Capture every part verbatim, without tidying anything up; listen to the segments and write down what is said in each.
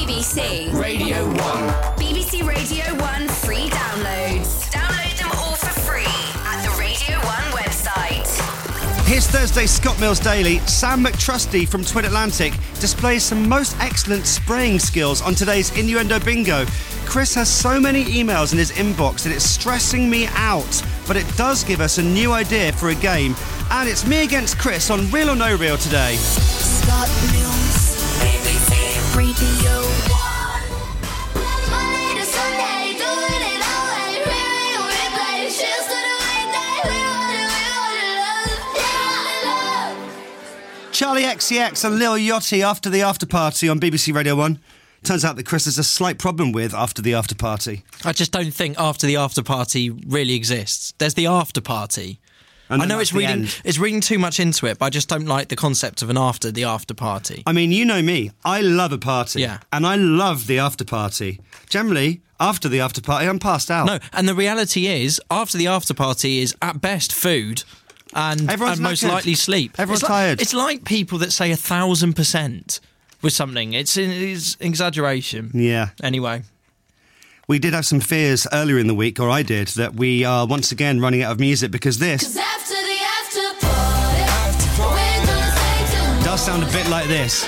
B C Radio one. B B C Radio one free downloads. Download them all for free at the Radio one website. Here's Thursday's Scott Mills Daily. Sam McTrusty from Twin Atlantic displays some most excellent spraying skills on today's Innuendo Bingo. Chris has so many emails in his inbox that it's stressing me out, but it does give us a new idea for a game. And it's me against Chris on Real or No Real today. Scott Mills, B B C Radio one. Monday to Sunday, doing it all right. Real replay, cheers to the weekday. We want it, we want it, love. Yeah, love. Charlie X C X and Lil Yachty after the after party on B B C Radio one. Turns out that Chris has a slight problem with after the after party. I just don't think after the after party really exists. There's the after party. And I know that's it's the reading end. it's reading too much into it, but I just don't like the concept of an after the after party. I mean, you know me. I love a party. Yeah. And I love the after party. Generally, after the after party, I'm passed out. No, and the reality is, after the after party is at best food and, Everyone's and most knackered. likely sleep. Everyone's it's like, tired. It's like people that say a thousand percent with something. It's, it's exaggeration. Yeah. Anyway. We did have some fears earlier in the week, or I did, that we are once again running out of music because this 'Cause after the after party, we're gonna stay tuned. does sound a bit like this.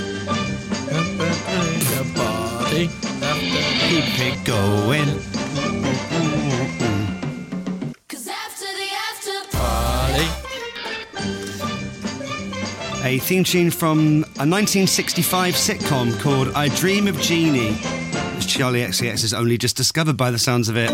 Party. Keep it going. 'Cause after the after Party. A theme tune from a nineteen sixty-five sitcom called I Dream of Jeannie, which Charlie X C X has only just discovered by the sounds of it.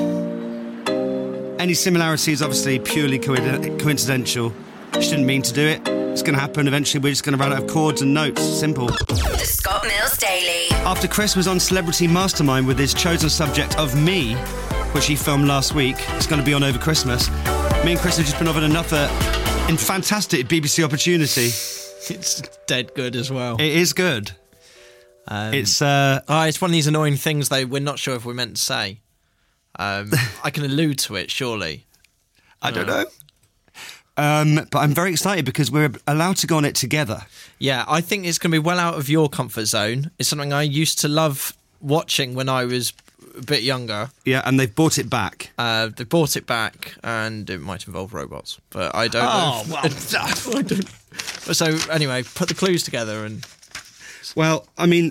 Any similarity is obviously purely coid- coincidental. Shouldn't mean to do it. It's going to happen eventually. We're just going to run out of chords and notes. Simple. The Scott Mills Daily. After Chris was on Celebrity Mastermind with his chosen subject of Me, which he filmed last week, it's going to be on over Christmas. Me and Chris have just been offered another in fantastic B B C opportunity. It's dead good as well. It is good. Um, It's uh, Oh, it's one of these annoying things, though, we're not sure if we're meant to say. Um, I can allude to it, surely. I don't know. Um, but I'm very excited because we're allowed to go on it together. Yeah, I think it's going to be well out of your comfort zone. It's something I used to love watching when I was a bit younger. Yeah, and they've brought it back. Uh, they brought it back, and it might involve robots, but I don't Oh, know. well, I don't. So, anyway, put the clues together and... well, I mean,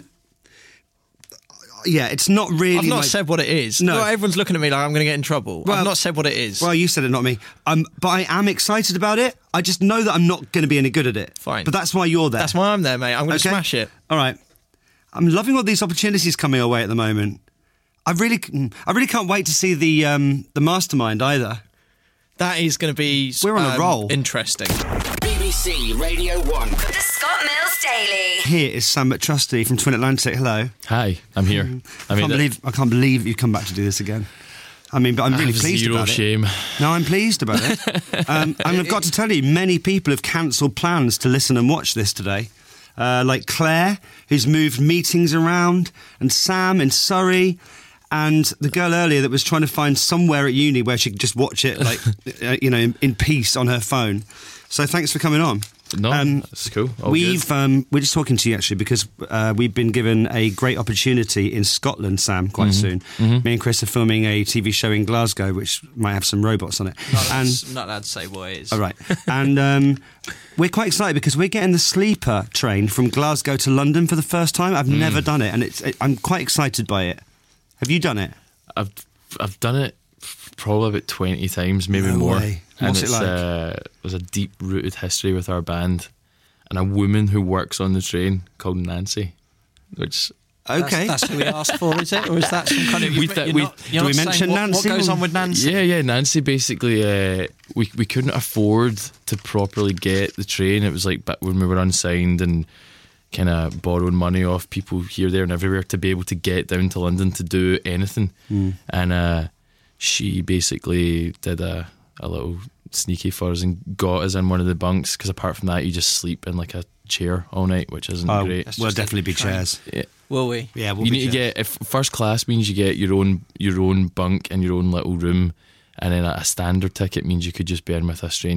yeah, it's not really. I've not my- said what it is. No. Well, everyone's looking at me like I'm going to get in trouble. Well- I've not said what it is. Well, you said it, not me. Um, but I am excited about it. I just know that I'm not going to be any good at it. Fine. But that's why you're there. That's why I'm there, mate. I'm going to Okay? smash it. All right. I'm loving all these opportunities coming our way at the moment. I really, I really can't wait to see the um, the mastermind either. That is going to be We're on a um, roll. interesting. B B C Radio one. The Scott Mills Daily. Here is Sam McTrusty from Twin Atlantic. Hello. Hi, I'm here. I I mean, can't believe I can't believe you've come back to do this again. I mean, but I'm I really have pleased zero about shame. it. No, I'm pleased about it. um, and I've got to tell you, many people have cancelled plans to listen and watch this today. Uh, like Claire, who's moved meetings around, and Sam in Surrey, and the girl earlier that was trying to find somewhere at uni where she could just watch it, like uh, you know, in, in peace on her phone. So thanks for coming on. No, Um, that's cool. All We've good. um, we're just talking to you actually because uh, we've been given a great opportunity in Scotland, Sam, quite Mm-hmm. soon. Me and Chris are filming a T V show in Glasgow, which might have some robots on it. Not allowed, and to, not allowed to say what it is. all right, and um, we're quite excited because we're getting the sleeper train from Glasgow to London for the first time. I've Mm. never done it, and it's it, I'm quite excited by it. Have you done it? I've I've done it probably about twenty times, maybe No more. way. And What's it it's, like? Uh, there's a deep rooted history with our band, and a woman who works on the train called Nancy, which. Okay. That's, that's who we asked for, is it? Or is that some kind of... We you're th- not- we- you're do not we saying mention what, Nancy? What goes on with Nancy? Yeah, yeah, Nancy basically, uh, we we couldn't afford to properly get the train. It was like back when we were unsigned and kind of borrowing money off people here, there and everywhere to be able to get down to London to do anything. Mm. And uh, she basically did a, a little sneaky for us and got us in one of the bunks, because apart from that you just sleep in like a chair all night, which isn't Oh, great. we'll just definitely be train. chairs. Yeah. Will we? Yeah, we'll You be need to chairs. get, if first class means you get your own your own bunk and your own little room, and then a standard ticket means you could just be in with a stranger.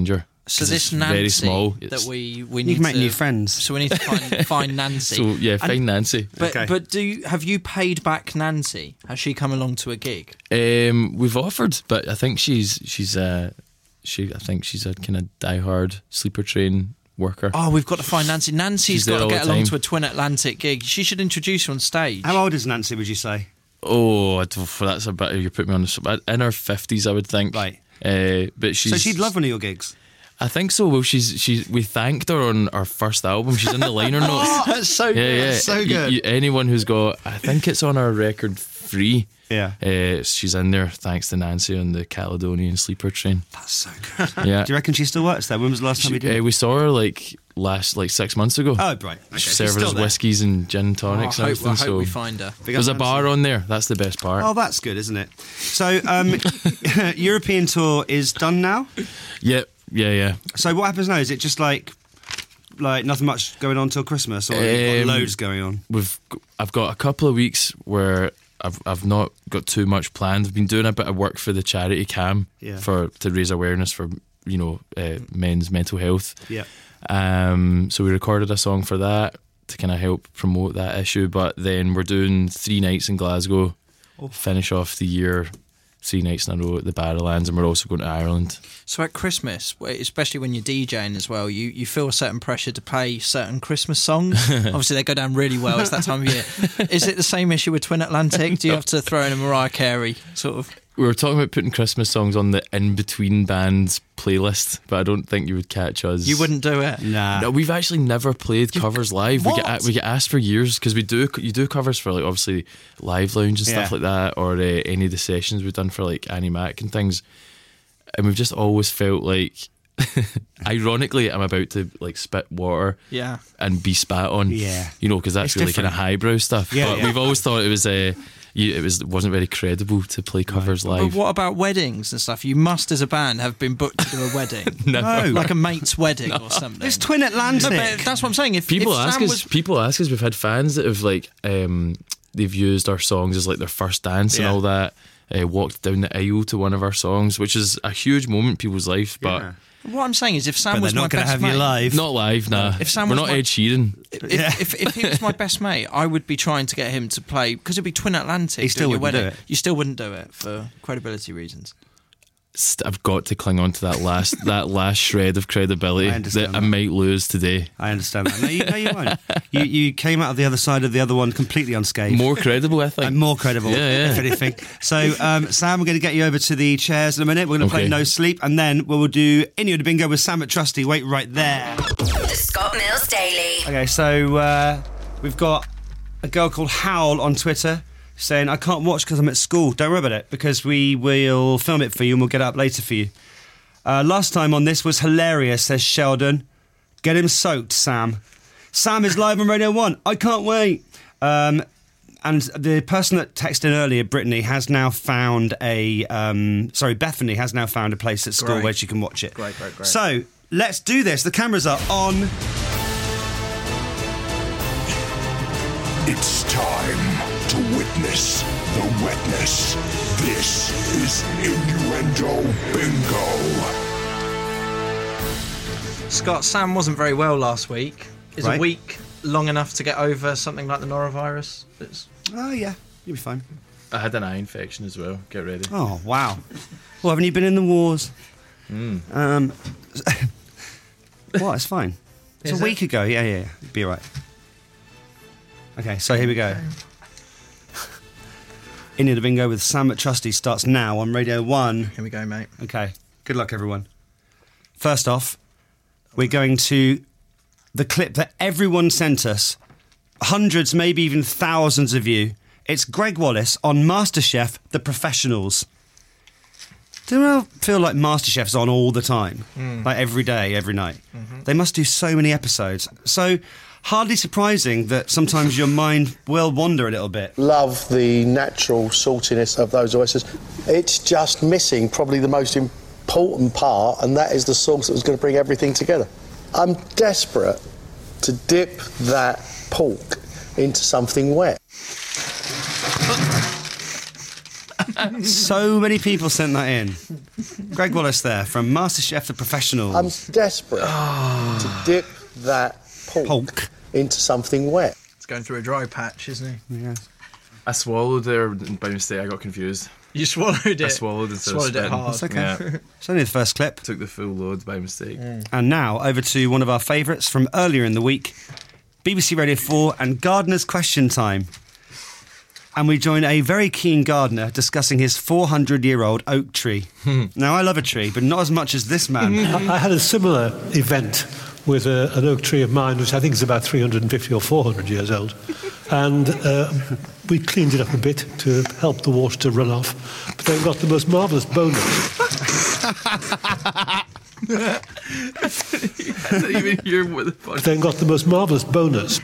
So 'cause this it's very Nancy small. that It's- we we You need can make to, new friends. So we need to find find Nancy. So yeah, find Nancy. But Okay. but do you, have you paid back Nancy? Has she come along to a gig? Um, we've offered, but I think she's she's uh, she I think she's a kind of diehard Sleeper Train worker. Oh, we've got to find Nancy. Nancy's She's there got to all get the along time. to a Twin Atlantic gig. She should introduce you on stage. How old is Nancy, would you say? Oh, I don't- that's a bit. You put me on the spot. In her fifties, I would think. Right. Uh, but she's. So she'd love one of your gigs. I think so. Well, she's she's. We thanked her on our first album. She's in the liner notes. That's so Yeah, good. yeah. so You- good. you- anyone who's got, I think it's on our record Free. Yeah. Uh, she's in there. Thanks to Nancy on the Caledonian Sleeper Train. That's so good. Yeah. Do you reckon she still works there? When was the last time you She- did? uh, we saw her like last like six months ago. Oh, right. Okay. She's She's serving still us there. whiskies and gin Oh, I tonics and hope, everything. I hope so we find her. Big up there's a Nancy. bar on there. That's the best part. Oh, that's good, isn't it? So, um, European tour is done now. Yeah, yeah, yeah. So, what happens now? Is it just like, like nothing much going on till Christmas, or you've Um, got loads going on? We've g- I've got a couple of weeks where I've I've not got too much planned. I've been doing a bit of work for the charity Cam Yeah. for to raise awareness for you know uh, men's mental health. Yeah. Um, so we recorded a song for that to kind of help promote that issue. But then we're doing three nights in Glasgow, Oh. finish off the year, three nights in a row at the Barrowlands, and we're also going to Ireland. So at Christmas, especially when you're DJing as well, you, you feel a certain pressure to play certain Christmas songs. Obviously, they go down really well. It's that time of year. Is it the same issue with Twin Atlantic? Do you have to throw in a Mariah Carey sort of? We were talking about putting Christmas songs on the in-between bands playlist, but I don't think you would catch us. You wouldn't do it. Nah. No, we've actually never played covers live. We What? get we get asked for years because we do you do covers for like obviously Live Lounge and stuff Yeah. like that, or uh, any of the sessions we've done for like Annie Mac and things, and we've just always felt like, ironically, I'm about to like spit water Yeah. and be spat on. Yeah. you know, because that's It's really kind of different. highbrow stuff. Yeah, but yeah. we've always thought it was a. Uh, you, it was wasn't very credible to play covers But live. what about weddings and stuff? You must, as a band, have been booked to do a wedding. Never. No. Like a mate's wedding or something. It's Twin Atlantic. No, but that's what I'm saying. If People if ask Sam us. was, People ask us. We've had fans that have like um, they've used our songs as like their first dance Yeah. and all that. Uh, walked down the aisle to one of our songs, which is a huge moment in people's life. But Yeah. what I'm saying is, if Sam But was they're my not going to best have mate, you live. not live, nah. If Sam We're was not my- Ed Sheeran. If, Yeah. if, if he was my best mate, I would be trying to get him to play because it'd be Twin Atlantic. He still doing your wouldn't do wedding. it. You still wouldn't do it for credibility reasons. St- I've got to cling on to that last that last shred of credibility I that understand I that. might lose today. I understand that. No, you, no, you won't. You, you came out of the other side of the other one completely unscathed. More credible, I think. And more credible, Yeah, yeah. if anything. So, um, Sam, we're going to get you over to the chairs in a minute. We're going to play Okay. No Sleep, and then we'll do Inyo the Bingo with Sam at Trusty. Wait right there. The Scott Mills Daily. Okay, so uh, we've got a girl called Howl on Twitter saying, I can't watch because I'm at school. Don't worry about it, because we will film it for you and we'll get it up later for you. Uh, last time on this was hilarious, says Sheldon. Get him soaked, Sam. Sam is live on Radio one. I can't wait. Um, and the person that texted in earlier, Brittany, has now found a... Um, sorry, Bethany has now found a place at school Great. where she can watch it. Great, great, great. So, let's do this. The cameras are on. It's time to witness the wetness. This is Innuendo Bingo. Scott, Sam wasn't very well last week. Is Right. a week long enough to get over something like the norovirus? It's, Oh, yeah. You'll be fine. I had an eye infection as well. Get ready. Oh, wow. Well, haven't you been in the wars? Hmm. Um, what? It's fine. It's Is a it? week ago. Yeah, yeah, yeah. Be all right. Okay, so here we go. India the Bingo with Sam at Trusty starts now on Radio one. here we go, mate. Okay, good luck, everyone. First off, we're going to the clip that everyone sent us. Hundreds, maybe even thousands of you. It's Greg Wallace on MasterChef The Professionals. Do you ever feel like MasterChef's on all the time? Like every day, every night? They must do so many episodes. So, hardly surprising that sometimes your mind will wander a little bit. Love the natural saltiness of those oysters. It's just missing probably the most important part, and that is the sauce that was going to bring everything together. I'm desperate to dip that pork into something wet. So many people sent that in. Greg Wallace there from MasterChef The Professionals. I'm desperate to dip that pork, Pork. into something wet. He's going through a dry patch, isn't he? Yeah. I swallowed there by mistake. I got confused. You swallowed it. I swallowed instead of Swallowed it spitting. hard. That's okay. Yeah. It's only the first clip. Took the full load by mistake. And now over to one of our favourites from earlier in the week, B B C Radio four and Gardener's Question Time. And we join a very keen gardener discussing his four hundred year old oak tree. Now, I love a tree, but not as much as this man. I I had a similar event with a, an oak tree of mine, which I think is about three hundred fifty or four hundred years old. And uh, we cleaned it up a bit to help the water to run off. But then got the most marvellous bonus. I didn't even hear what the fuck. Then got the most marvellous bonus.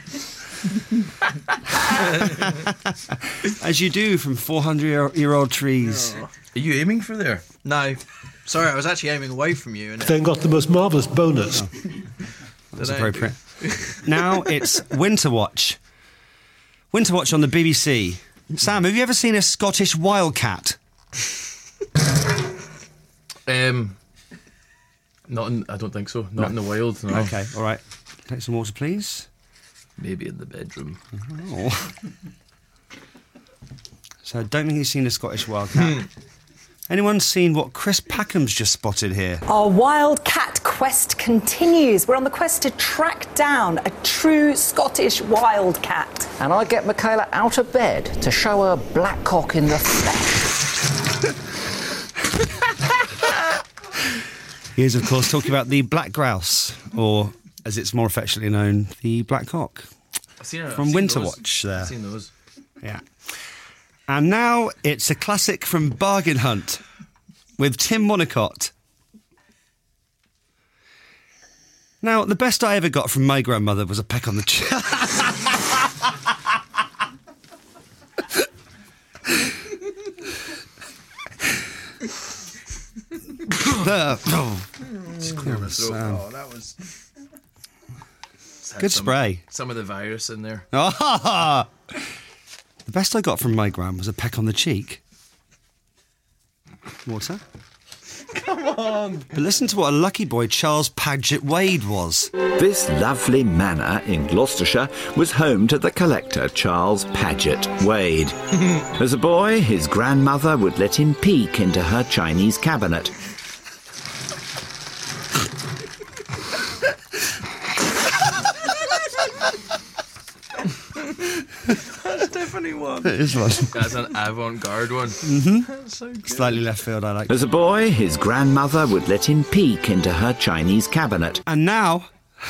As you do from four hundred year old trees. Are you aiming for there? No. Sorry, I was actually aiming away from you. And Then got the most marvellous bonus. That's appropriate. Now it's Winter Watch. Winter Watch on the B B C. Sam, have you ever seen a Scottish wildcat? Um, not in. I don't think so. Not in the wild. No. Okay, all right. Take some water, please. Maybe in the bedroom. Oh. So I don't think he's seen a Scottish wildcat. Anyone seen what Chris Packham's just spotted here? Our wildcat quest continues. We're on the quest to track down a true Scottish wildcat. And I get Michaela out of bed to show her black cock in the flesh. He is, of course, talking about the black grouse, or as it's more affectionately known, the black cock. I've seen it From I've seen Winter those. Watch there. I've seen those. Yeah. And now it's a classic from Bargain Hunt with Tim Monacott. Now, the best I ever got from my grandmother was a peck on the chin. Oh, that was... Good some, spray. Some of the virus in there. The best I got from my gran was a peck on the cheek. Water? Come on! But listen to what a lucky boy Charles Paget Wade was. This lovely manor in Gloucestershire was home to the collector Charles Paget Wade. As a boy, his grandmother would let him peek into her Chinese cabinet. That's definitely one. It is one. That's an avant-garde one. Mm-hmm. That's so good. Slightly left field, I like. As a boy, his grandmother would let him peek into her Chinese cabinet. And now...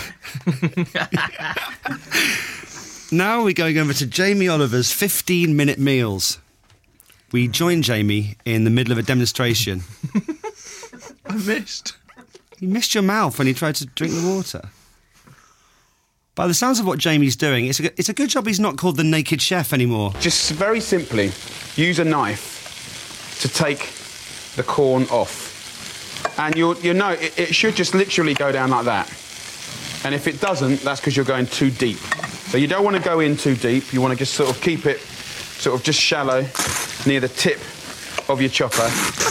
now we're going over to Jamie Oliver's fifteen minute meals. We joined Jamie in the middle of a demonstration. I missed. You missed your mouth when he tried to drink the water. By the sounds of what Jamie's doing, it's a, it's a good job he's not called the Naked Chef anymore. Just very simply, use a knife to take the corn off. And you'll, you know, it, it should just literally go down like that. And if it doesn't, that's because you're going too deep. So you don't want to go in too deep. You want to just sort of keep it sort of just shallow near the tip of your chopper.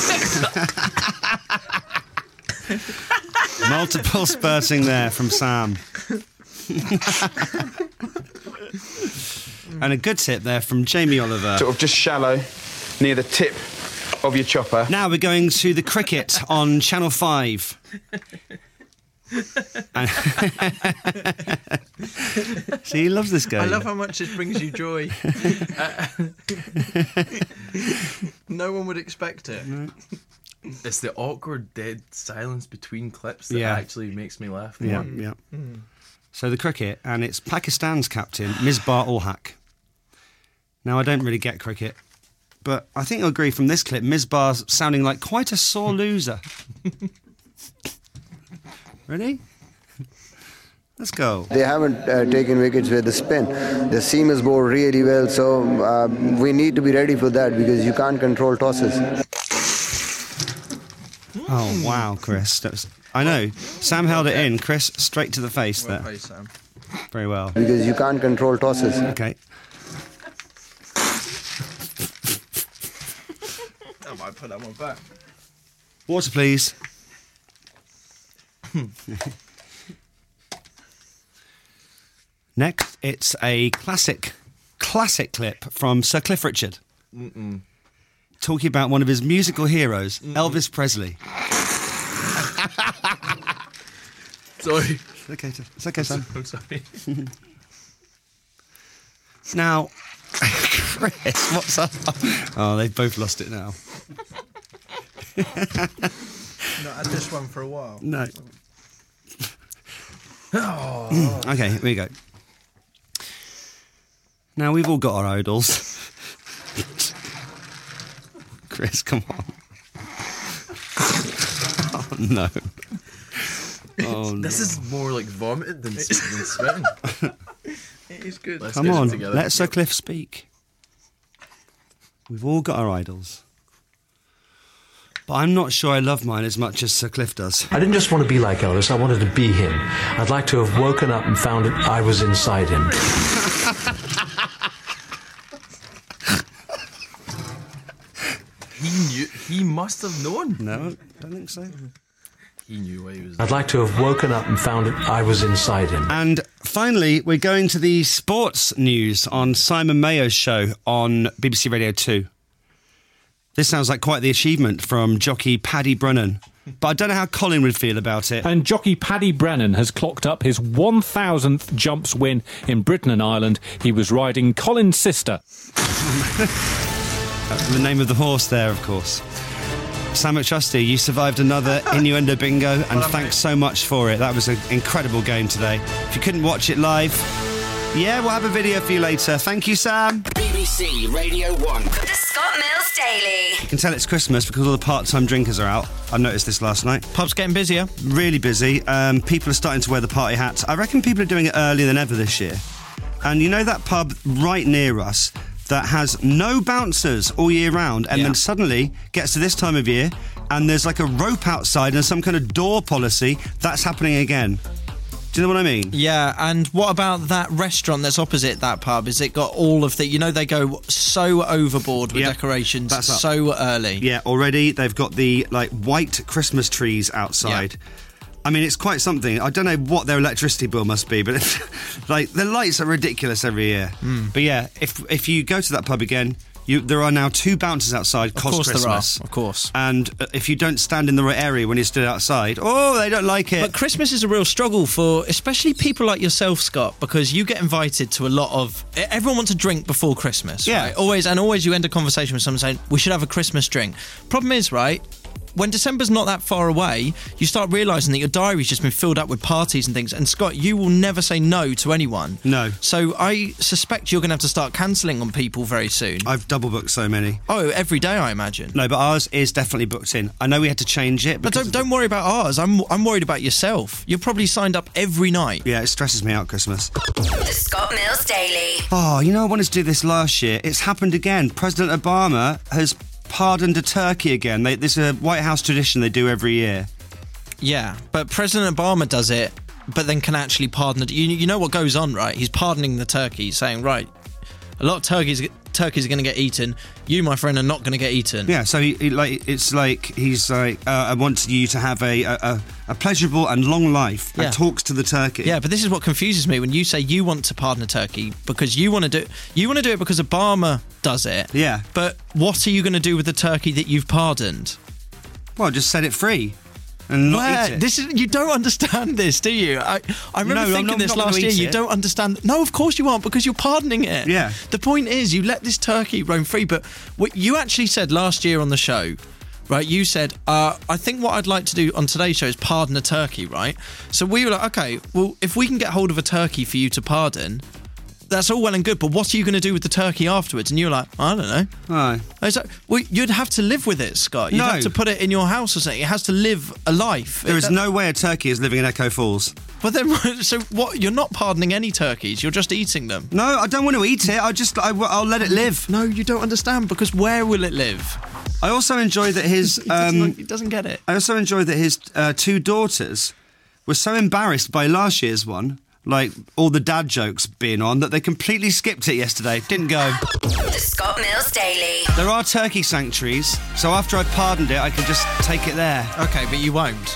Multiple spurting there from Sam. And a good tip there from Jamie Oliver. Sort of just shallow near the tip of your chopper. Now we're going to the cricket on Channel five. See, he loves this game. I love how much this brings you joy. Uh, no one would expect it. It's the awkward dead silence between clips that Yeah. actually makes me laugh Yeah, more. yeah. So the cricket, and it's Pakistan's captain, Misbah ul Haq. Now, I don't really get cricket, but I think you'll agree from this clip, Misbah's sounding like quite a sore loser. Ready? Let's go. They haven't uh, taken wickets with the spin. The seam is bowled really well, so uh, we need to be ready for that because you can't control tosses. Oh, wow, Chris. That was, I know. Sam held it in. Chris, straight to the face Well there. played, Sam. Very well. Because you can't control tosses. Okay. might put that one back. Water, please. Next, it's a classic, classic clip from Sir Cliff Richard. Mm-mm. Talking about one of his musical heroes, Mm-mm. Elvis Presley. Sorry. It's okay, it's okay, Sam. I'm sorry. Now, Chris, what's up? Oh, they've both lost it now. Not had this one for a while. No. Oh. Okay, here we go. Now, we've all got our idols. Chris, come on. Oh, no. Oh, no. This is more like vomited than, than sweating. It is good. Let's Come get it on, together. let Sir Cliff speak. We've all got our idols. But I'm not sure I love mine as much as Sir Cliff does. I didn't just want to be like Elvis, I wanted to be him. I'd like to have woken up and found that I was inside him. He knew. He must have known. No, I don't think so. He knew what he was. I'd like to have woken up and found that I was inside him. And finally, we're going to the sports news on Simon Mayo's show on B B C Radio two. This sounds like quite the achievement from jockey Paddy Brennan. But I don't know how Colin would feel about it. And jockey Paddy Brennan has clocked up his one thousandth jumps win in Britain and Ireland. He was riding Colin's sister. That's the name of the horse there, of course. Sam McTrusty, you survived another innuendo bingo, and well, thanks so much for it. That was an incredible game today. If you couldn't watch it live, yeah, we'll have a video for you later. Thank you, Sam. B B C Radio one. The Scott Mills Daily. You can tell it's Christmas because all the part-time drinkers are out. I noticed this last night. Pub's getting busier. Really busy. Um, people are starting to wear the party hats. I reckon people are doing it earlier than ever this year. And you know that pub right near us that has no bouncers all year round, and yeah. then suddenly gets to this time of year and there's like a rope outside and some kind of door policy. That's happening again. Do you know what I mean? Yeah, and what about that restaurant that's opposite that pub? Is it got all of the... You know, they go so overboard with yep, decorations that's so early. Yeah, already they've got the, like, white Christmas trees outside. Yep. I mean, it's quite something. I don't know what their electricity bill must be, but it's, like the lights are ridiculous every year. Mm. But yeah, if if you go to that pub again, you, there are now two bouncers outside. Of course Christmas. there are. Of course. And if you don't stand in the right area when you stood outside, oh, they don't like it. But Christmas is a real struggle for, especially people like yourself, Scott, because you get invited to a lot of. Everyone wants a drink before Christmas. Yeah. Right? Always, and always you end a conversation with someone saying we should have a Christmas drink. Problem is, right, when December's not that far away, you start realising that your diary's just been filled up with parties and things. And Scott, you will never say no to anyone. No. So I suspect you're going to have to start cancelling on people very soon. I've double booked so many. Oh, every day, I imagine. No, but ours is definitely booked in. I know we had to change it. But don't, don't worry about ours. I'm I'm worried about yourself. You're probably signed up every night. Yeah, it stresses me out, Christmas. The Scott Mills Daily. Oh, you know, I wanted to do this last year. It's happened again. President Obama has pardoned a turkey again. They, this is a White House tradition they do every year. Yeah, but President Obama does it, but then can actually pardon it. You, you know what goes on, right? He's pardoning the turkey, saying, right, a lot of turkeys turkeys are going to get eaten. You, my friend, are not going to get eaten. Yeah, so he, he, like it's like he's like, uh, I want you to have a, a, a pleasurable and long life, and yeah. talks to the turkey. Yeah, but this is what confuses me when you say you want to pardon a turkey because you want to do you want to do it because Obama does it. Yeah, but what are you going to do with the turkey that you've pardoned? Well, just set it free. And not Where? eat it. This is, you don't understand this, do you? I, I remember no, thinking not, this not last year. It. You don't understand. No, of course you aren't, because you're pardoning it. Yeah. The point is, you let this turkey roam free. But what you actually said last year on the show, right? You said, uh, I think what I'd like to do on today's show is pardon a turkey, right? So we were like, okay, well, if we can get hold of a turkey for you to pardon, that's all well and good, but what are you going to do with the turkey afterwards? And you're like, I don't know. Aye. It's like, well, you'd have to live with it, Scott. You'd no. have to put it in your house or something. It has to live a life. There it, is that, no way a turkey is living in Echo Falls. But then, so what? You're not pardoning any turkeys. You're just eating them. No, I don't want to eat it. I just, I, I'll let it live. No, you don't understand, because where will it live? I also enjoy that his... he, um, doesn't, he doesn't get it. I also enjoy that his uh, two daughters were so embarrassed by last year's one like all the dad jokes being on, that they completely skipped it yesterday. Didn't go. The Scott Mills Daily. There are turkey sanctuaries, so after I've pardoned it, I can just take it there. Okay, but you won't.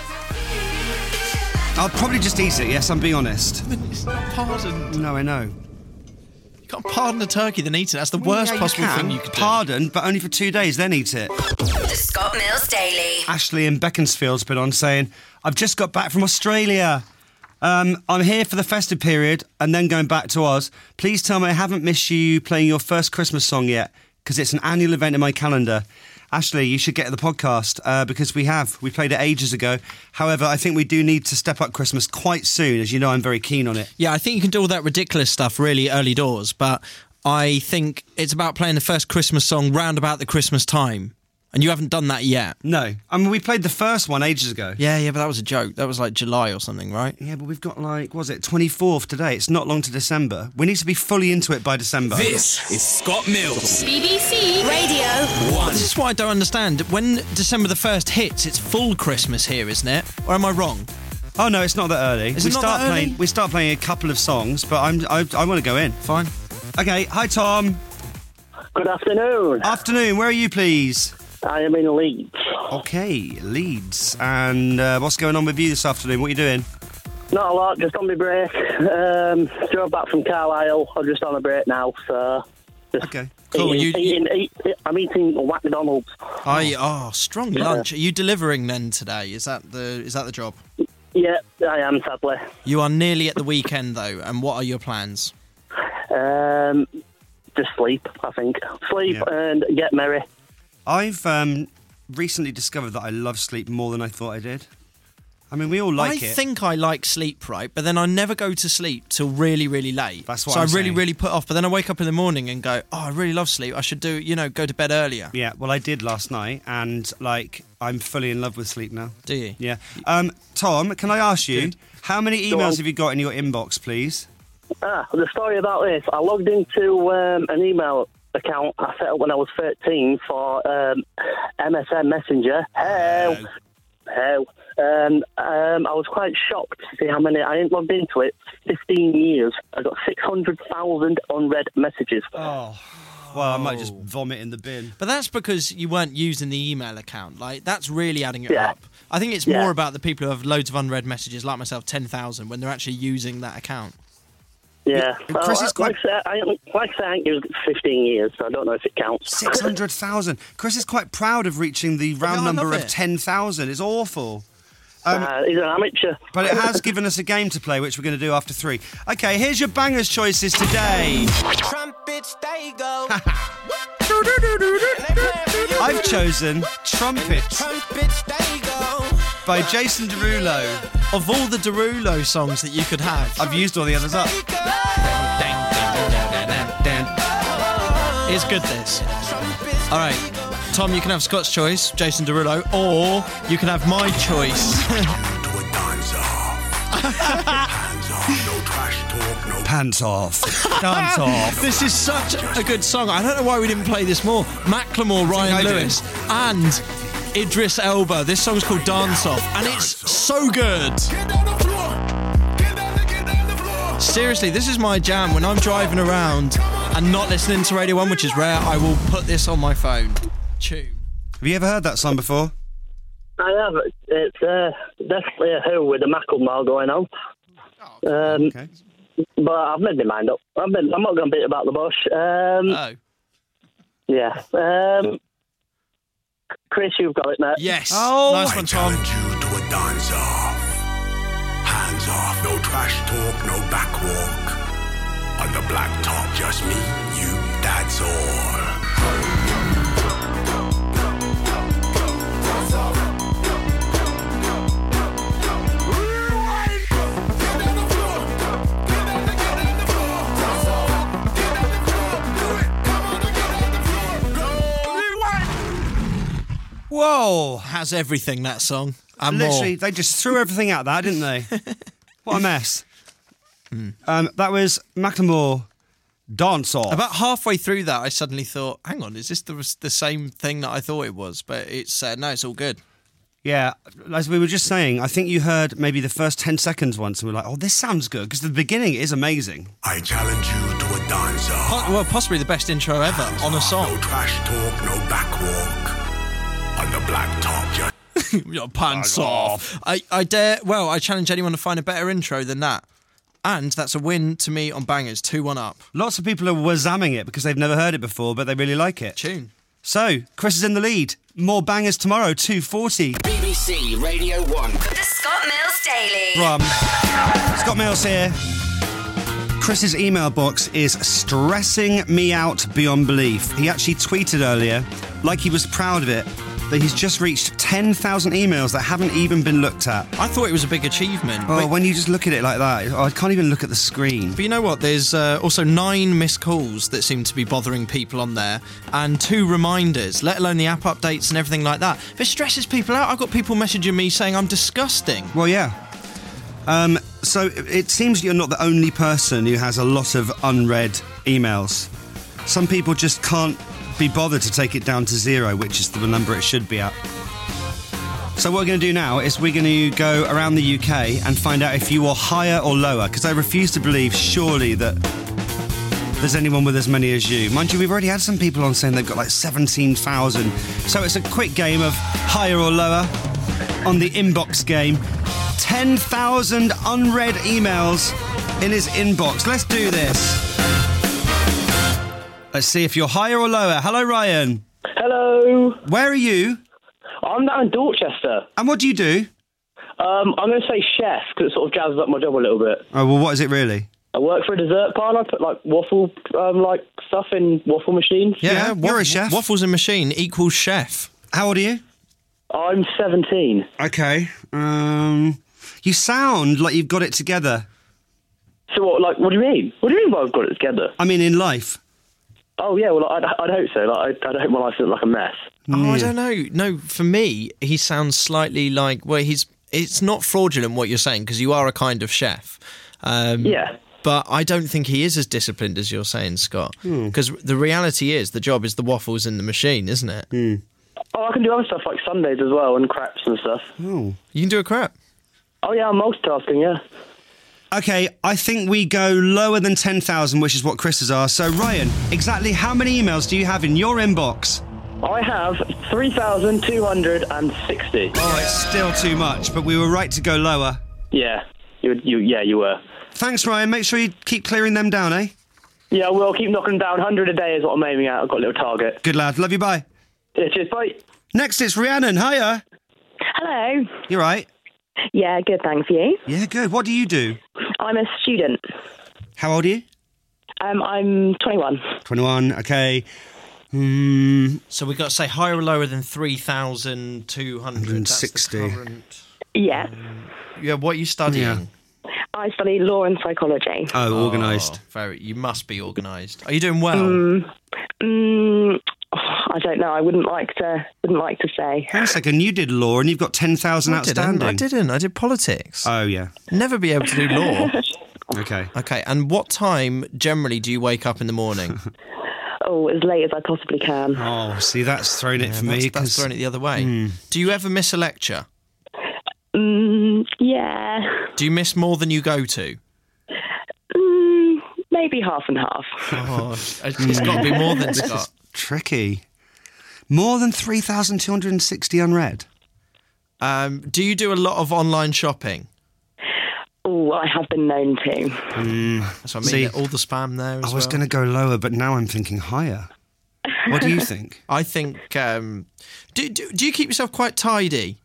I'll probably just eat it, yes, I'm being honest. It's not pardoned. No, I know. You can't pardon a turkey, then eat it. That's the worst Yeah, you possible can. thing you could do. Pardon, but only for two days, then eat it. The Scott Mills Daily. Ashley in Beaconsfield's been on saying, I've just got back from Australia. Um, I'm here for the festive period and then going back to Oz. Please tell me I haven't missed you playing your first Christmas song yet, because it's an annual event in my calendar. Ashley, you should get to the podcast, uh, because we have. We played it ages ago. However, I think we do need to step up Christmas quite soon. As you know, I'm very keen on it. Yeah, I think you can do all that ridiculous stuff really early doors, but I think it's about playing the first Christmas song round about the Christmas time. And you haven't done that yet. No. I mean, we played the first one ages ago. Yeah, yeah, but that was a joke. That was like July or something, right? Yeah, but we've got like, what was it, twenty-fourth today? It's not long to December. We need to be fully into it by December. This is Scott Mills. B B C Radio One. This is what I don't understand. When December the first hits, it's full Christmas here, isn't it? Or am I wrong? Oh no, it's not that early. Is we it not start that early? playing. We start playing a couple of songs, but I'm I, I want to go in. Fine. Okay. Hi, Tom. Good afternoon. Afternoon. Where are you, please? I am in Leeds. Okay, Leeds. And uh, what's going on with you this afternoon? What are you doing? Not a lot, just on my break. Um, drove back from Carlisle. I'm just on a break now, so... Just okay, cool. Eating, You- eating, eat, I'm eating McDonald's. Oh, you- oh strong Yeah. lunch. Are you delivering then today? Is that the is that the job? Yeah, I am, sadly. You are nearly at the weekend though, and what are your plans? Um, just sleep, I think. Sleep Yeah. and get merry. I've um, recently discovered that I love sleep more than I thought I did. I mean, we all like I it. think I like sleep, right? But then I never go to sleep till really, really late. That's what so I'm I really, saying. really put off. But then I wake up in the morning and go, oh, I really love sleep. I should do, you know, go to bed earlier. Yeah, well, I did last night, and like, I'm fully in love with sleep now. Do you? Yeah. Um, Tom, can I ask you, how many Go emails on. have you got in your inbox, please? Ah, the story about this. I logged into um, an email account I set up when I was thirteen for um, M S N Messenger. Hell. Hell. And um, I was quite shocked to see how many. I ain't logged into it fifteen years. I got six hundred thousand unread messages. Oh. Well, I might just vomit in the bin. But that's because you weren't using the email account. Like, that's really adding it Yeah. up. I think it's Yeah. more about the people who have loads of unread messages, like myself, ten thousand, when they're actually using that account. Yeah. Chris Well, is like, quite- I say, I, like I say, I ain't used it for fifteen years, so I don't know if it counts. six hundred thousand. Chris is quite proud of reaching the round Yeah, I number love of it. ten thousand. It's awful. Um, uh, he's an amateur. But it has given us a game to play, which we're going to do after three. Okay, here's your bangers choices today. Trumpets, they go. I've chosen Trumpets Trumpets, they go. by Jason Derulo. Of all the Derulo songs that you could have, I've used all the others up. it's good, this. All right, Tom, you can have Scott's choice, Jason Derulo, or you can have my choice. Pants off. Dance off. This is such a good song. I don't know why we didn't play this more. Macklemore, I Ryan did. Lewis, and Idris Elba. This song's called Dance Off, and it's so good. Seriously, this is my jam. When I'm driving around and not listening to Radio one, which is rare, I will put this on my phone. Tune. Have you ever heard that song before? I have. It's uh, definitely a Who with the Macklemore going on. Um, Okay. But I've made my mind up. I've been, I'm not going to beat about the bush. Um, Oh. Yeah. Um, Chris, you've got it, mate. Yes. Oh. Nice one, Tom. To a dance off. Hands off, no trash talk, no back walk. On the black top, just me, you, that's all. Whoa. Has everything, that song. And Literally, more. they just threw everything at that, didn't they? What a mess. Um, that was Macklemore, Dance Off. About halfway through that, I suddenly thought, hang on, is this the, the same thing that I thought it was? But it's, uh, no, it's all good. Yeah, as we were just saying, I think you heard maybe the first ten seconds once and we were like, oh, this sounds good, because the beginning is amazing. I challenge you to a dance off. Po- well, possibly the best intro ever on a song. No trash talk, no backwalk. On the black top, just... Your pants off. I, I dare, well, I challenge anyone to find a better intro than that. And that's a win to me on Bangers, two one up. Lots of people are wazzamming it because they've never heard it before, but they really like it. Tune. So, Chris is in the lead. More Bangers tomorrow, two forty. B B C Radio one. The Scott Mills Daily. Rum. Scott Mills here. Chris's email box is stressing me out beyond belief. He actually tweeted earlier, like he was proud of it, that he's just reached ten thousand emails that haven't even been looked at. I thought it was a big achievement. Oh, but, when you just look at it like that, I can't even look at the screen. but you know what? There's uh, also nine missed calls that seem to be bothering people on there, and two reminders, let alone the app updates and everything like that. If it stresses people out, I've got people messaging me saying I'm disgusting. Well, yeah. Um, so it seems you're not the only person who has a lot of unread emails. Some people just can't be bothered to take it down to zero, which is the number it should be at. So what we're going to do now is we're going to go around the U K and find out if you are higher or lower, because I refuse to believe, surely, that there's anyone with as many as you. Mind you, we've already had some people on saying they've got like seventeen thousand. So it's a quick game of higher or lower on the inbox game. ten thousand unread emails in his inbox. Let's do this. Let's see if you're higher or lower. Hello, Ryan. Hello. Where are you? I'm down in Dorchester. And what do you do? Um, I'm going to say chef, because it sort of jazzes up my job a little bit. Oh, well, what is it really? I work for a dessert parlour. I put, like, waffle, um, like, stuff in waffle machines. Yeah, you're waff- a chef. Waffles and machine equals chef. How old are you? I'm seventeen. Okay. Um, you sound like you've got it together. So what, like, what do you mean? What do you mean by I've got it together? I mean, in life. Oh, yeah, well, I'd, I'd hope so. Like, I'd, I'd hope my life isn't like a mess. Oh, I don't know. No, for me, he sounds slightly like, well, he's. It's not fraudulent what you're saying, because you are a kind of chef. Um, yeah. But I don't think he is as disciplined as you're saying, Scott. Because Hmm. the reality is, the job is the waffles in the machine, isn't it? Hmm. Oh, I can do other stuff like Sundays as well and crepes and stuff. Oh. You can do a crepe? Oh, yeah, I'm multitasking, yeah. Okay, I think we go lower than ten thousand, which is what Chris has asked. So, Ryan, exactly how many emails do you have in your inbox? I have three thousand two hundred sixty. Oh, it's still too much, but we were right to go lower. Yeah, you, you, yeah, you were. Thanks, Ryan. Make sure you keep clearing them down, eh? Yeah, I will. Keep knocking down. one hundred a day is what I'm aiming at. I've got a little target. Good lad. Love you, bye. Yeah, cheers, bye. Next, it's Rhiannon. Hiya. Hello. You right? Yeah, good, thanks. You? Yeah, good. What do you do? I'm a student. How old are you? Um, I'm twenty-one. twenty-one, okay. Hmm. So we've got to say higher or lower than three thousand two hundred. one hundred sixty. Yeah. Yeah, what are you studying? Yeah. I study law and psychology. Oh, organised. Very. You must be organised. Are you doing well? Mm, mm, I don't know. I wouldn't like to. Wouldn't like to say. Hang on a second. You did law and you've got ten thousand I outstanding. didn't. I didn't. I did politics. Oh, yeah. Never be able to do law. Okay. Okay. And what time generally do you wake up in the morning? Oh, as late as I possibly can. Oh, see, that's thrown it Yeah, for me. that's, that's 'cause- thrown it the other way. Mm. Do you ever miss a lecture? Mm, yeah. Do you miss more than you go to? Mm, maybe half and half. Oh, it's got to be more than This Scott. is tricky. More than three thousand two hundred sixty unread. Um, do you do a lot of online shopping? Oh, I have been known to. Mm. That's what I mean. See, all the spam there as I was well. going to go lower, but now I'm thinking higher. What do you think? I think. Um, do, do do you keep yourself quite tidy?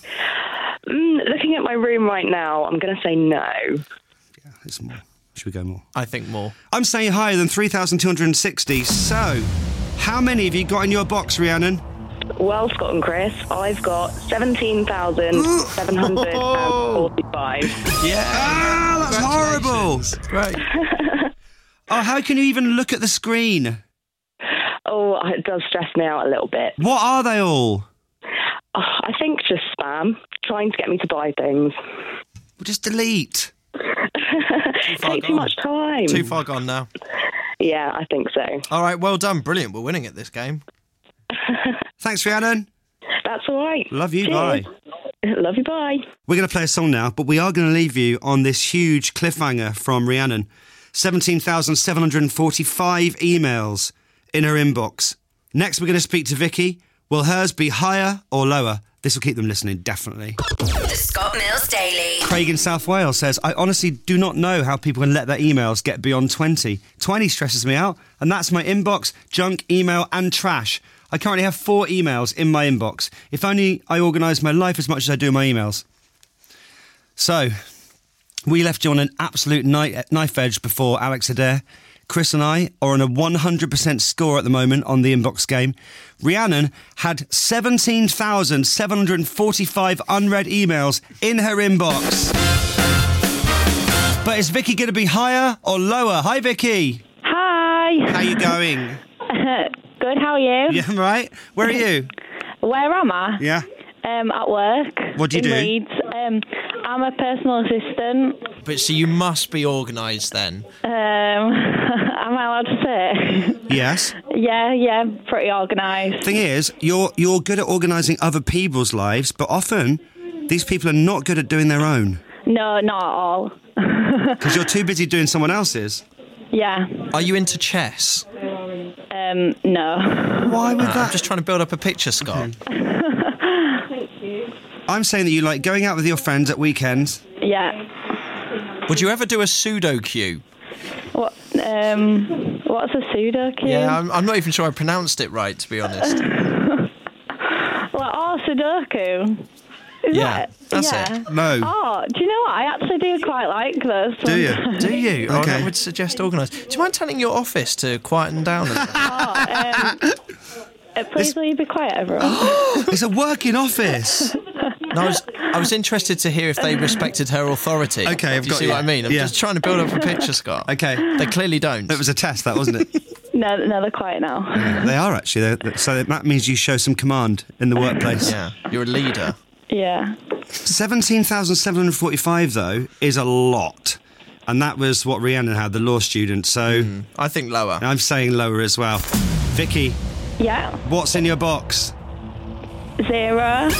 Mm, looking at my room right now, I'm going to say no. Yeah, it's more. Should we go more? I think more. I'm saying higher than three thousand two hundred sixty. So, how many have you got in your box, Rhiannon? Well, Scott and Chris, I've got seventeen thousand seven hundred forty-five. Yeah. Ah, that's horrible. Right. Oh, how can you even look at the screen? Oh, it does stress me out a little bit. What are they all? Oh, I think just spam, trying to get me to buy things. Well, just delete. Take too much time. Too far gone now. Yeah, I think so. All right, well done. Brilliant. We're winning at this game. Thanks, Rhiannon. That's all right. Love you. Cheers. Bye. Love you, bye. We're going to play a song now, but we are going to leave you on this huge cliffhanger from Rhiannon. seventeen thousand seven hundred forty-five emails in her inbox. Next, we're going to speak to Vicky. Will hers be higher or lower? This will keep them listening, definitely. The Scott Mills Daily. Craig in South Wales says, I honestly do not know how people can let their emails get beyond twenty. twenty stresses me out, and that's my inbox, junk, email and trash. I currently have four emails in my inbox. If only I organised my life as much as I do my emails. So, we left you on an absolute knife, knife edge before Alex Adair. Chris and I are on a one hundred percent score at the moment on the inbox game. Rhiannon had seventeen thousand seven hundred forty-five unread emails in her inbox. But is Vicky going to be higher or lower? Hi, Vicky. Hi. How you going? Good, how are you? Yeah, I'm right. Where are you? Where am I? Yeah. Um, at work. What do you in do? Leeds. Um, I'm a personal assistant. But so you must be organised then. Um, am I allowed to say? Yes. Yeah, yeah, pretty organised. Thing is, you're you're good at organising other people's lives, but often these people are not good at doing their own. No, not at all. Because you're too busy doing someone else's. Yeah. Are you into chess? Um, no. Why would Uh, that? I'm just trying to build up a picture, Scott. Thank you. I'm saying that you like going out with your friends at weekends. Yeah. Would you ever do a Sudoku? What? Um, what's a Sudoku? Yeah, I'm, I'm not even sure I pronounced it right, to be honest. Well, oh, Sudoku. Is Yeah, that, that's yeah. it. No. Oh, do you know what? I actually do quite like this. Do you? sometimes. Do you? Oh, Okay. I would suggest organised. Do you mind telling your office to quieten down a little? Oh, um, uh, please will you be quiet, everyone? It's a working office. No, I was, I was interested to hear if they respected her authority. Okay, I've Do you got see you. what I mean? I'm Yeah. just trying to build up a picture, Scott. Okay. They clearly don't. It was a test, that wasn't it? no, no, they're quiet now. They are actually. They're, they're- so that means you show some command in the workplace. Yeah, you're a leader. Yeah. seventeen thousand seven hundred forty-five, though, is a lot. And that was what Rhiannon had, the law student. So I think lower. I'm saying lower as well. Vicky, Yeah. what's in your box? Zero.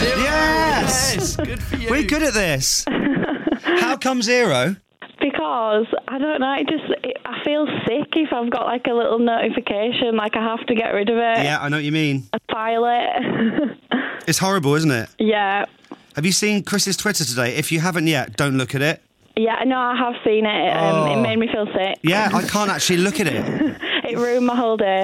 Yes! Good for you. We're good at this. How come zero? Because I don't know, it just it, I feel sick if I've got like a little notification, like I have to get rid of it. Yeah, I know what you mean. A pilot. It's horrible, isn't it? Yeah. Have you seen Chris's Twitter today? If you haven't yet, don't look at it. Yeah, no, I have seen it. Um, Oh. It made me feel sick. Yeah, I can't actually look at it. It ruined my whole day.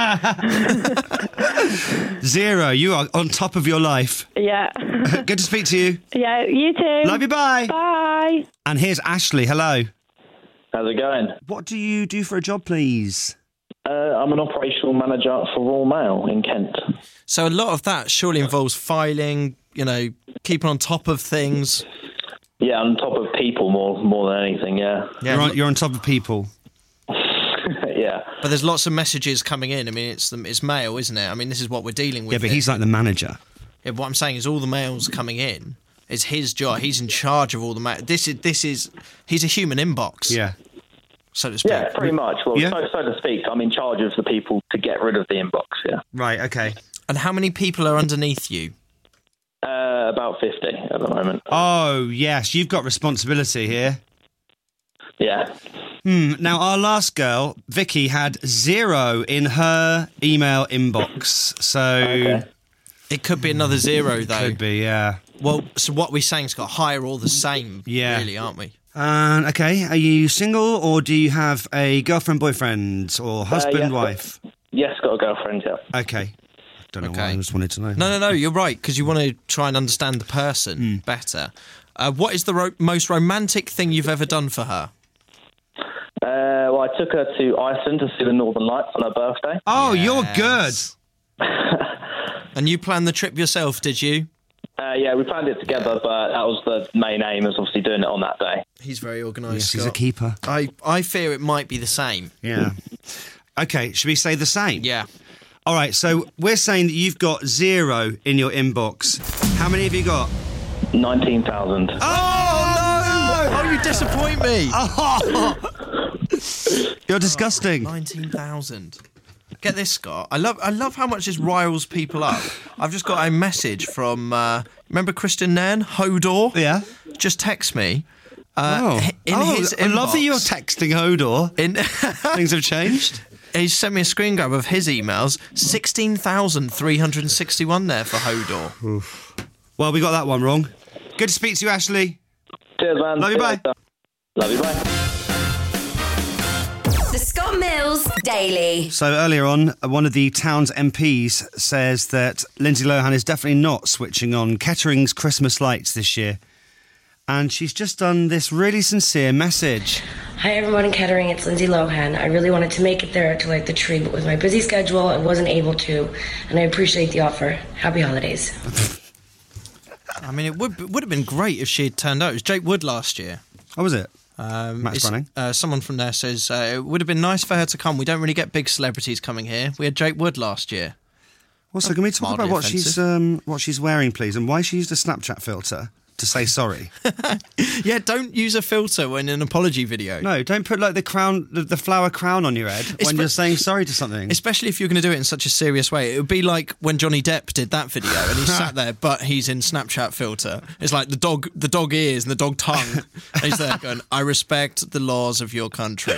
Zero, you are on top of your life. Yeah. Good to speak to you. Yeah, you too. Love you, bye. Bye. And here's Ashley, hello. How's it going? What do you do for a job, please? Uh, I'm an operational manager for Royal Mail in Kent. So a lot of that surely involves filing, you know, keeping on top of things. Yeah, on top of people more more than anything, yeah. You're, on, you're on top of people. Yeah. But there's lots of messages coming in. I mean, it's the, it's mail, isn't it? I mean, this is what we're dealing with. Yeah, but here. he's like the manager. Yeah, what I'm saying is all the mails coming in. It's his job. He's in charge of all the mail. This is this is he's a human inbox. Yeah. So to speak. Yeah, pretty much. Well, Yeah. so, so to speak, I'm in charge of the people to get rid of the inbox, yeah. Right, okay. And how many people are underneath you? Uh, about fifty at the moment. Oh, yes, you've got responsibility here. Yeah. Hmm. Now, our last girl, Vicky, had zero in her email inbox. So It could be another zero, though. Could be, yeah. Well, so what we're saying is got higher or the same, Yeah. really, aren't we? And okay, are you single or do you have a girlfriend, boyfriend, or husband, yes, wife? Yes, got a girlfriend, yeah. Okay. Don't know why, I just wanted to know. No, no, no, you're right, because you want to try and understand the person Hmm. better. Uh, what is the ro- most romantic thing you've ever done for her? Uh, well, I took her to Iceland to see the Northern Lights on her birthday. Oh, you're good. And you planned the trip yourself, did you? Uh, yeah, we planned it together, but that was the main aim, was obviously doing it on that day. He's very organised. Yes, he's a Scott. keeper. I, I fear it might be the same. Yeah. Okay, should we say the same? Yeah. All right, so we're saying that you've got zero in your inbox. How many have you got? nineteen thousand. Oh, no! Oh, you disappoint me. Oh, you're disgusting. nineteen thousand. Get this, Scott. I love I love how much this riles people up. I've just got a message from, uh, remember Christian Nairn, Hodor? Yeah. Just text me. Uh, oh, in oh his I love that you're inbox- texting Hodor. In Things have changed. He sent me a screen grab of his emails. sixteen thousand three hundred sixty-one there for Hodor. Oof. Well, we got that one wrong. Good to speak to you, Ashley. Cheers, man. Love you, bye. Love you, bye. The Scott Mills Daily. So earlier on, one of the town's M Ps says that Lindsay Lohan is definitely not switching on Kettering's Christmas lights this year. And she's just done this really sincere message. Hi everyone in Kettering, it's Lindsay Lohan. I really wanted to make it there to light the tree, but with my busy schedule, I wasn't able to, and I appreciate the offer. Happy holidays. I mean, it would would have been great if she had turned out. It was Jake Wood last year. Oh, was it? Um, Max it's- Branning? Uh, someone from there says uh, it would have been nice for her to come. We don't really get big celebrities coming here. We had Jake Wood last year. Also, can we talk Mildly about what she's offensive. um, what she's wearing, please, and why she used a Snapchat filter to say sorry? Yeah, don't use a filter when in an apology video. No, don't put like the crown, the, the flower crown on your head when Espe- you're saying sorry to something. Especially if you're going to do it in such a serious way. It would be like when Johnny Depp did that video and he sat there, but he's in Snapchat filter. It's like the dog, the dog ears and the dog tongue. And he's there going, I respect the laws of your country.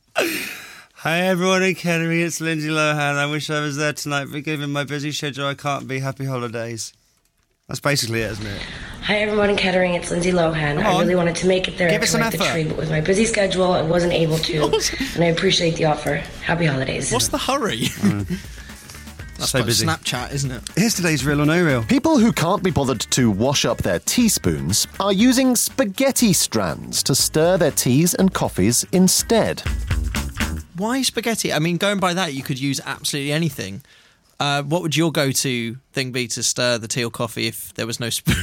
Hi everyone in Kettering, it's Lindsay Lohan. I wish I was there tonight, but given my busy schedule, I can't be. Happy holidays. That's basically it, isn't it? Hi everyone in Kettering, it's Lindsay Lohan. Come I on. really wanted to make it there Give it to some light the effort. tree, but with my busy schedule, I wasn't able to, and I appreciate the offer. Happy holidays. What's the hurry? That's So like busy. Snapchat, isn't it? Here's today's Real or No Real. People who can't be bothered to wash up their teaspoons are using spaghetti strands to stir their teas and coffees instead. Why spaghetti? I mean, going by that, you could use absolutely anything. Uh, what would your go-to thing be to stir the tea or coffee if there was no spoon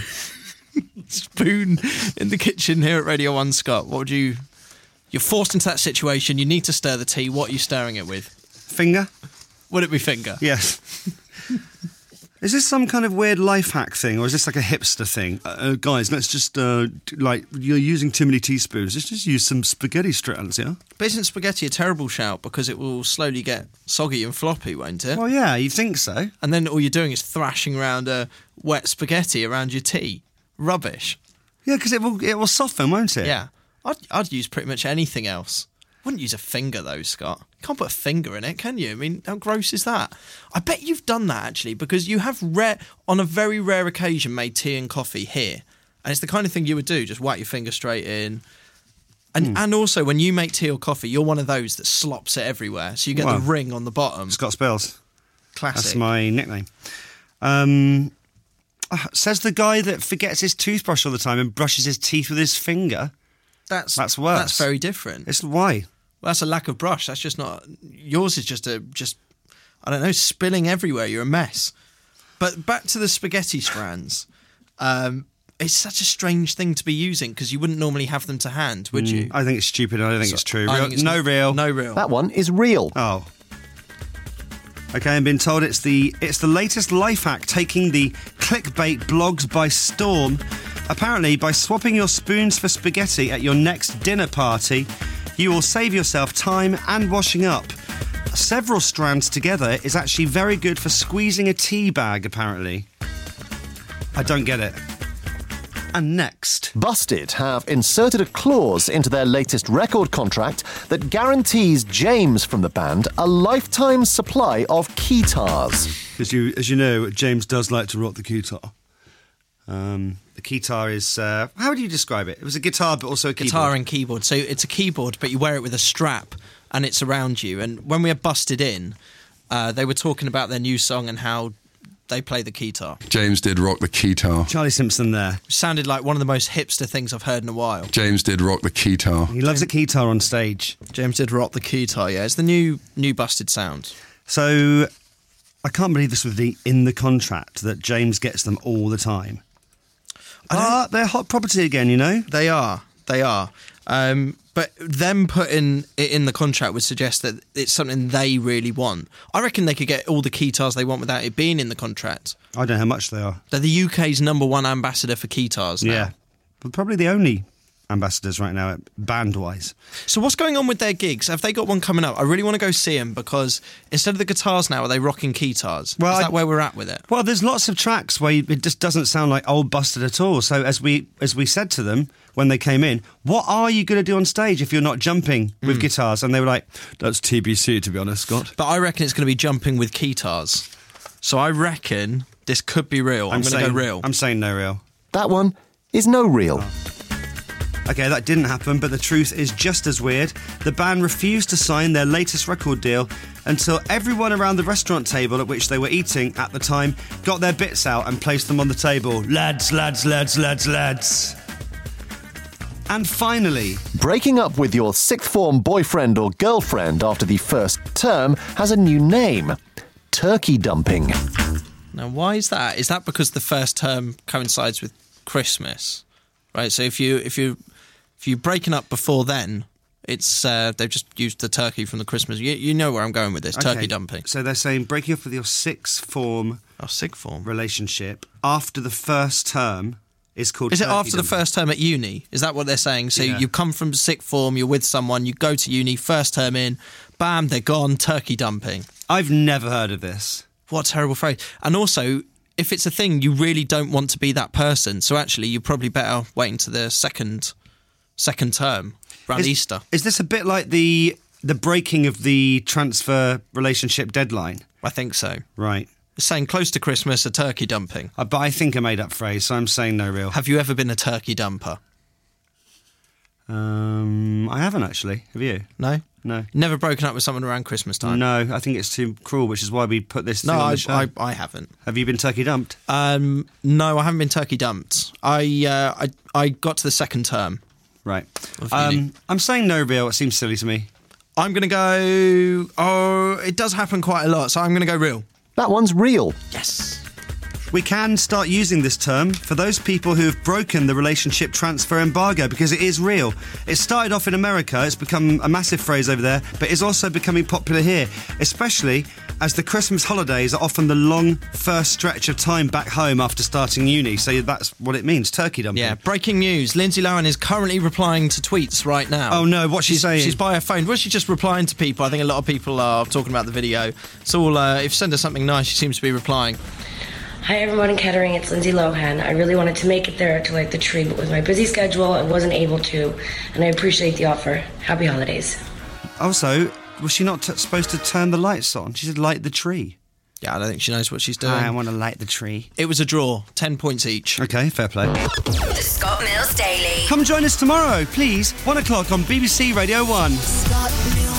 spoon in the kitchen here at Radio One, Scott? What would you... You're forced into that situation. You need to stir the tea. What are you stirring it with? Finger? Would it be finger? Yes. Is this some kind of weird life hack thing, or is this like a hipster thing? Uh, uh, guys, let's just, uh, d- like, you're using too many teaspoons. Let's just use some spaghetti strands, yeah? But isn't spaghetti a terrible shout because it will slowly get soggy and floppy, won't it? Well, yeah, you think so. And then all you're doing is thrashing around a wet spaghetti around your tea. Rubbish. Yeah, because it will, it will soften, won't it? Yeah. I'd, I'd use pretty much anything else. Wouldn't use a finger though, Scott. You can't put a finger in it, can you? I mean, how gross is that? I bet you've done that actually, because you have rare, on a very rare occasion, made tea and coffee here, and it's the kind of thing you would do. Just whack your finger straight in, and Hmm. and also when you make tea or coffee, you're one of those that slops it everywhere, so you get Well, the ring on the bottom. Scott Spells. Classic. That's my nickname. Um, uh, says the guy that forgets his toothbrush all the time and brushes his teeth with his finger. That's That's worse. That's very different. It's why. Well, that's a lack of brush. That's just not. Yours is just a just. I don't know, spilling everywhere. You're a mess. But back to the spaghetti strands. Um, it's such a strange thing to be using because you wouldn't normally have them to hand, would you? Mm, I think it's stupid. I don't think So- it's true. I Real, think it's no n- real. No real. That one is real. Oh. Okay, I'm being told it's the it's the latest life hack taking the clickbait blogs by storm. Apparently, by swapping your spoons for spaghetti at your next dinner party, you will save yourself time and washing up. Several strands together is actually very good for squeezing a tea bag, apparently. I don't get it. And next. Busted have inserted a clause into their latest record contract that guarantees James from the band a lifetime supply of keytars. As you, as you know, James does like to rock the keytar. Um, the keytar is... Uh, how would you describe it? It was a guitar, but also a keyboard. Guitar and keyboard. So it's a keyboard, but you wear it with a strap and it's around you. And when we had Busted In, uh, they were talking about their new song and how they play the keytar. James did rock the keytar. Charlie Simpson there. Sounded like one of the most hipster things I've heard in a while. James did rock the keytar. He loves a keytar on stage. James did rock the keytar, yeah. It's the new new Busted sound. So, I can't believe this would be in the contract that James gets them all the time. But they're hot property again, you know? They are. They are. Um, but them putting it in the contract would suggest that it's something they really want. I reckon they could get all the keytars they want without it being in the contract. I don't know how much they are. They're the U K's number one ambassador for keytars now. Yeah. But probably the only ambassadors right now, band-wise. So what's going on with their gigs? Have they got one coming up? I really want to go see them because instead of the guitars now, are they rocking keytars? Well, Is that I- where we're at with it? Well, there's lots of tracks where it just doesn't sound like Old Busted at all. So as we as we said to them when they came in, what are you going to do on stage if you're not jumping with Mm. guitars? And they were like, that's T B C, to be honest, Scott. But I reckon it's going to be jumping with keytars. So I reckon this could be real. I'm, going to saying, go real. I'm saying no real. That one is no real. Oh. Okay, that didn't happen, but the truth is just as weird. The band refused to sign their latest record deal until everyone around the restaurant table at which they were eating at the time got their bits out and placed them on the table. Lads, lads, lads, lads, lads. And finally, Breaking up with your sixth form boyfriend or girlfriend after the first term has a new name. Turkey dumping. Now, why is that? Is that because the first term coincides with Christmas? Right, so if you if you if you're breaking up before then, it's uh, they've just used the turkey from the Christmas. You, you know where I'm going with this, Okay, turkey dumping. So they're saying breaking up with your sixth form oh, sixth form relationship after the first term is called Is it turkey after the dumping. first term at uni? Is that what they're saying? So Yeah. you come from sixth form, you're with someone, you go to uni, first term in, bam, they're gone, turkey dumping. I've never heard of this. What a terrible phrase. And also, if it's a thing, you really don't want to be that person. So actually, you're probably better waiting to the second second term, around Is- Easter. Is this a bit like the the breaking of the transfer relationship deadline? I think so. Right. It's saying close to Christmas, a turkey dumping. Uh, but I think a made-up phrase, so I'm saying no real. Have you ever been a turkey dumper? Um, I haven't actually. Have you? No? No. Never broken up with someone around Christmas time? No, I think it's too cruel, which is why we put this No, thing on I, the show. I, I haven't. Have you been turkey dumped? Um, no, I haven't been turkey dumped. I, uh, I I got to the second term. Right. Of uni. Um, I'm saying no real. It seems silly to me. I'm going to go... Oh, it does happen quite a lot, so I'm going to go real. That one's real. Yes. We can start using this term for those people who have broken the relationship transfer embargo because it is real. It started off in America, it's become a massive phrase over there, but it's also becoming popular here, especially as the Christmas holidays are often the long first stretch of time back home after starting uni. So that's what it means, turkey dumping. Yeah, breaking news. Lindsay Lohan is currently replying to tweets right now. Oh no, what's she she's, saying? She's by her phone. Well, she's just replying to people. I think a lot of people are talking about the video. It's all, uh, if you send her something nice, she seems to be replying. Hi everyone in Kettering, it's Lindsay Lohan. I really wanted to make it there to light the tree, but with my busy schedule, I wasn't able to, and I appreciate the offer. Happy holidays. Also, was she not t- supposed to turn the lights on? She said light the tree. Yeah, I don't think she knows what she's doing. I want to light the tree. It was a draw, ten points each. Okay, fair play. The Scott Mills Daily. Come join us tomorrow, please. One o'clock on B B C Radio one. Scott Mills.